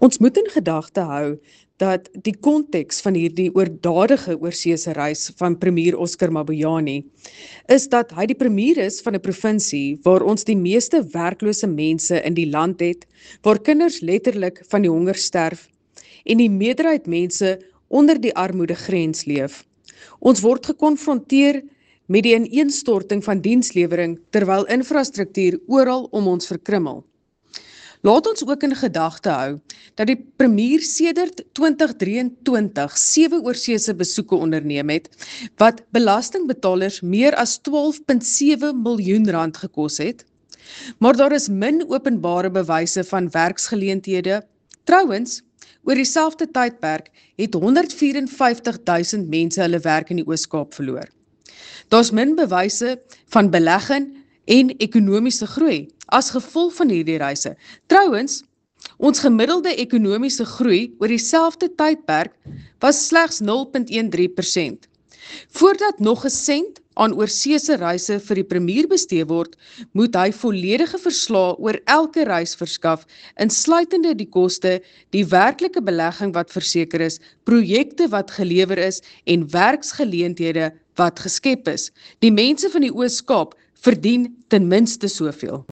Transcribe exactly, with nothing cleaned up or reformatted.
Ons moet in gedagte hou dat die konteks van hierdie oordadige oorseese reis van premier Oscar Mabuyane is dat hy die premier is van 'n provinsie waar ons die meeste werklose mense in die land het, waar kinders letterlik van die honger sterf en die meerderheid mense onder die armoedegrens leef. Ons word gekonfronteer met die ineenstorting van dienslewering terwyl infrastruktuur oral om ons verkrummel. Laat ons ook in gedagte hou dat die premier sedert twintig drieëntwintig sewe oorseese besoeke onderneem het, wat belastingbetalers meer as twaalf komma sewe miljoen rand gekos het, maar daar is min openbare bewyse van werksgeleenthede. Trouwens, oor dieselfde tydperk het honderd vyf en vyftig duisend mense hulle werk in die Oos-Kaap verloor. Daar's min bewyse van belegging en ekonomiese groei as gevolg van hierdie reise. Trouwens, ons gemiddelde ekonomiese groei oor dieselfde tydperk was slegs nul komma drie een persent. Voordat nog 'n sent aan oorseese reise vir die premier bestee word, moet hy volledige verslae oor elke reis verskaf, insluitende die koste, die werklike belegging wat verseker is, projekte wat gelewer is en werksgeleenthede wat geskep is. Die mense van die Oos-Kaap verdien ten minste soveel.